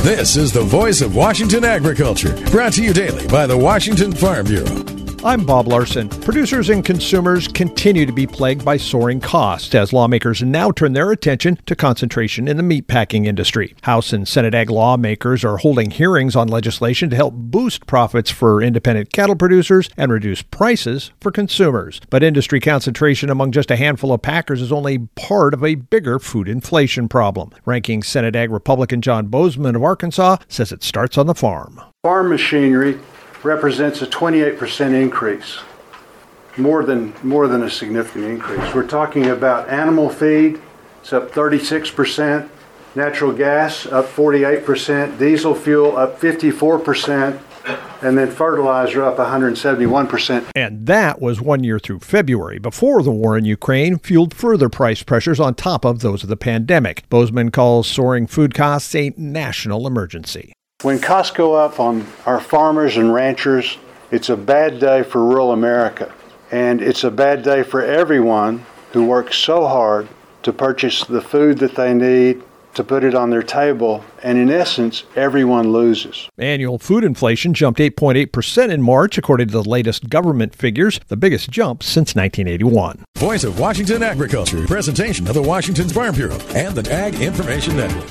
This is the voice of Washington agriculture, brought to you daily by the Washington Farm Bureau. I'm Bob Larson. Producers and consumers continue to be plagued by soaring costs as lawmakers now turn their attention to concentration in the meatpacking industry. House and Senate ag lawmakers are holding hearings on legislation to help boost profits for independent cattle producers and reduce prices for consumers. But industry concentration among just a handful of packers is only part of a bigger food inflation problem. Ranking Senate Ag Republican John Boozman of Arkansas says it starts on the farm. Farm machinery represents a 28% increase, more than a significant increase. We're talking about animal feed, it's up 36%, natural gas up 48%, diesel fuel up 54%, and then fertilizer up 171%. And that was 1 year through February, before the war in Ukraine fueled further price pressures on top of those of the pandemic. Boozman calls soaring food costs a national emergency. When costs go up on our farmers and ranchers, it's a bad day for rural America. And it's a bad day for everyone who works so hard to purchase the food that they need, to put it on their table, and in essence, everyone loses. Annual food inflation jumped 8.8% in March, according to the latest government figures, the biggest jump since 1981. Voice of Washington agriculture, presentation of the Washington Farm Bureau and the Ag Information Network.